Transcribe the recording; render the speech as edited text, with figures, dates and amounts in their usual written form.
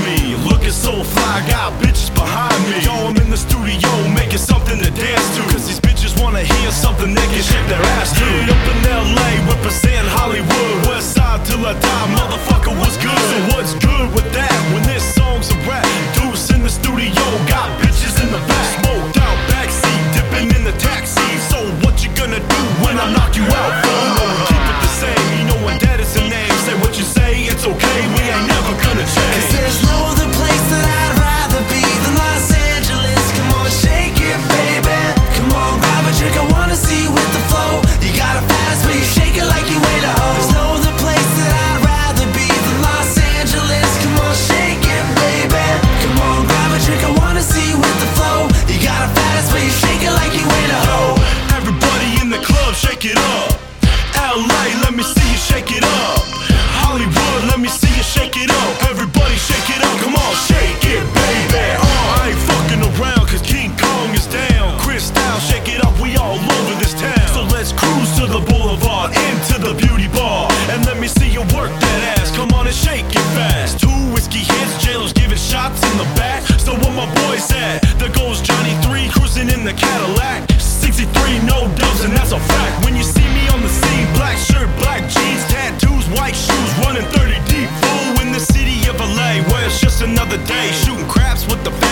me. Looking so fly, got bitches behind me. Yo, I'm in the studio making something to dance to, cause these bitches wanna hear something they can shake their ass to. Yeah, up in LA, represent Hollywood. West side till I die, motherfucker, what's good? So what's good with that when this song's a rap? Deuce in the studio, got bitches in the back. Smoked out backseat, dipping in the taxi. So what you gonna do when I knock you out, fool? Keep it the same, you know when that is a name. Say what you say, it's okay, we ain't never gonna change. Cause there's no other place that I'd rather be than Los Angeles. Come on, shake it, baby. Come on, grab a drink, I wanna see you with the flow. You got a fast, but you shake it like you ain't a hoe. There's no other place that I'd rather be than Los Angeles. Come on, shake it, baby. Come on, grab a drink, I wanna see you with the flow. You got a fast, but you shake it like you ain't a hoe. Everybody in the club, shake it up. LA, let me see you shake it up. Hollywood, let me see you shake it up. Everybody shake it up, come on, shake it, baby. I ain't fucking around, cause King Kong is down. Chris Style, shake it up, we all over this town. So let's cruise to the boulevard, into the beauty bar, and let me see you work that ass, come on and shake it fast. 2 whiskey hits, jailers giving shots in the back. So where my boys at? There goes Johnny 3, cruising in the Cadillac. 63, no dubs, and that's a fact. When you see me on the scene, black shirt, black jeans, tattoos, white shoes, running 30 deep. Fool in the city of LA, where it's just another day, shooting craps with the